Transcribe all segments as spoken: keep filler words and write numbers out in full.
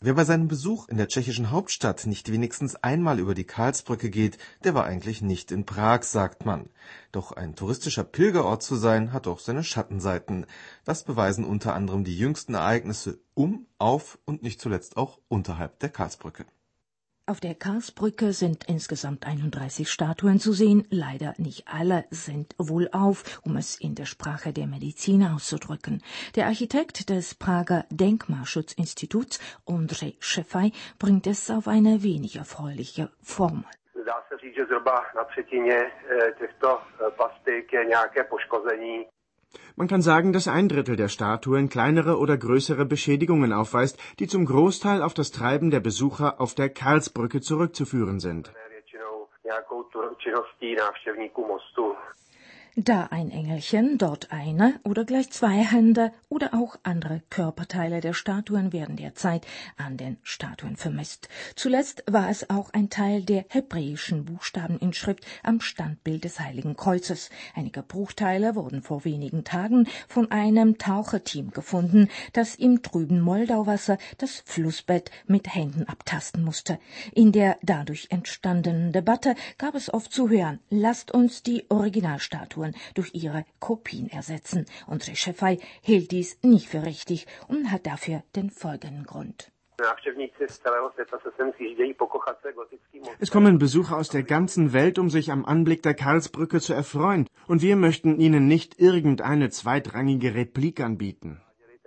Wer bei seinem Besuch in der tschechischen Hauptstadt nicht wenigstens einmal über die Karlsbrücke geht, der war eigentlich nicht in Prag, sagt man. Doch ein touristischer Pilgerort zu sein, hat auch seine Schattenseiten. Das beweisen unter anderem die jüngsten Ereignisse um, auf und nicht zuletzt auch unterhalb der Karlsbrücke. Auf der Karlsbrücke sind insgesamt einunddreißig Statuen zu sehen. Leider nicht alle sind wohlauf, um es in der Sprache der Medizin auszudrücken. Der Architekt des Prager Denkmalschutzinstituts, Ondřej Šefaj, bringt es auf eine wenig erfreuliche Formel. Dá se říct, že zhruba na třetině těchto plastik je nějaké poškození. Man kann sagen, dass ein Drittel der Statuen kleinere oder größere Beschädigungen aufweist, die zum Großteil auf das Treiben der Besucher auf der Karlsbrücke zurückzuführen sind. Da ein Engelchen, dort eine oder gleich zwei Hände oder auch andere Körperteile der Statuen werden derzeit an den Statuen vermisst. Zuletzt war es auch ein Teil der hebräischen Buchstabeninschrift am Standbild des Heiligen Kreuzes. Einige Bruchteile wurden vor wenigen Tagen von einem Taucherteam gefunden, das im trüben Moldauwasser das Flussbett mit Händen abtasten musste. In der dadurch entstandenen Debatte gab es oft zu hören: Lasst uns die Originalstatuen durch ihre Kopien ersetzen. Ondřej Šefaj hält dies nicht für richtig und hat dafür den folgenden Grund. Es kommen Besucher aus der ganzen Welt, um sich am Anblick der Karlsbrücke zu erfreuen, und wir möchten ihnen nicht irgendeine zweitrangige Replik anbieten.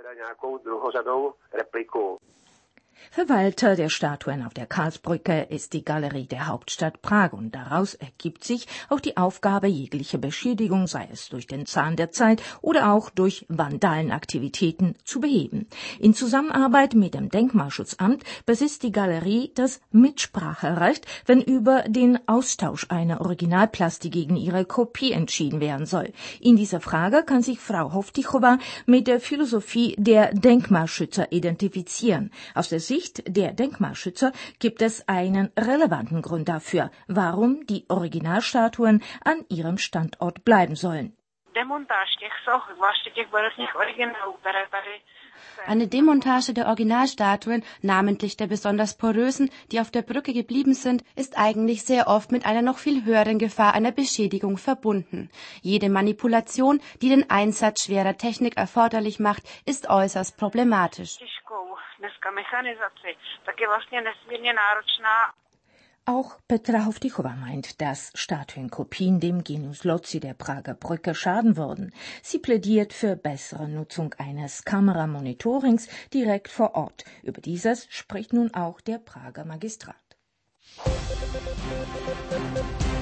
Verwalter der Statuen auf der Karlsbrücke ist die Galerie der Hauptstadt Prag und daraus ergibt sich auch die Aufgabe, jegliche Beschädigung, sei es durch den Zahn der Zeit oder auch durch Vandalenaktivitäten, zu beheben. In Zusammenarbeit mit dem Denkmalschutzamt besitzt die Galerie das Mitspracherecht, wenn über den Austausch einer Originalplastik gegen ihre Kopie entschieden werden soll. In dieser Frage kann sich Frau Hovtichova mit der Philosophie der Denkmalschützer identifizieren. Aus der Sicht der Denkmalschützer gibt es einen relevanten Grund dafür, warum die Originalstatuen an ihrem Standort bleiben sollen. Eine Demontage der Originalstatuen, namentlich der besonders porösen, die auf der Brücke geblieben sind, ist eigentlich sehr oft mit einer noch viel höheren Gefahr einer Beschädigung verbunden. Jede Manipulation, die den Einsatz schwerer Technik erforderlich macht, ist äußerst problematisch. Auch Petra Hovtichova meint, dass Statuenkopien dem Genius loci der Prager Brücke schaden würden. Sie plädiert für bessere Nutzung eines Kameramonitorings direkt vor Ort. Über dieses spricht nun auch der Prager Magistrat.